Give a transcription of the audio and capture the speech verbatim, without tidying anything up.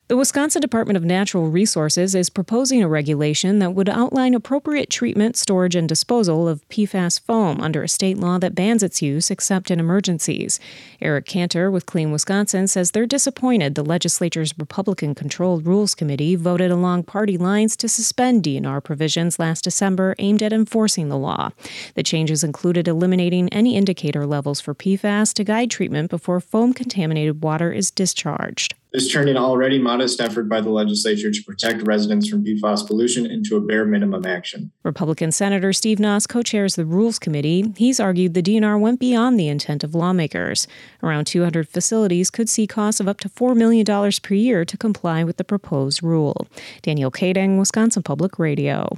The Wisconsin Department of Natural Resources is proposing a regulation that would outline appropriate treatment, storage, and disposal of P FAS foam under a state law that bans its use except in emergencies. Eric Cantor with Clean Wisconsin says they're disappointed the legislature's Republican-controlled Rules Committee voted along party lines to suspend D N R provisions last December aimed at enforcing the law. The changes included eliminating any indicator levels for P FAS to guide treatment before foam-contaminated water is discharged. This turned an already modest effort by the legislature to protect residents from P FAS pollution into a bare minimum action. Republican Senator Steve Noss co-chairs the Rules Committee. He's argued the D N R went beyond the intent of lawmakers. Around two hundred facilities could see costs of up to four million dollars per year to comply with the proposed rule. Danielle Kading, Wisconsin Public Radio.